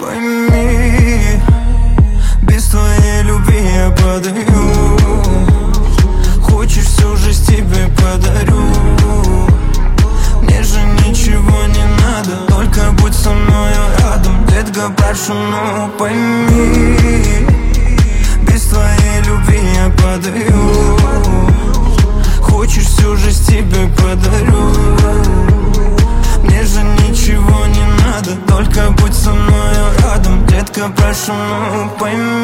Пойми, без твоей любви я падаю. Хочешь, всю жизнь тебе подарю. Мне же ничего не надо, только будь со мною рядом. Детка, прошу, ну пойми, без твоей любви я падаю. Хочешь, всю жизнь тебе подарю. Мне же ничего не надо, только будь со мною рядом. Детка, прошу, ну пойми.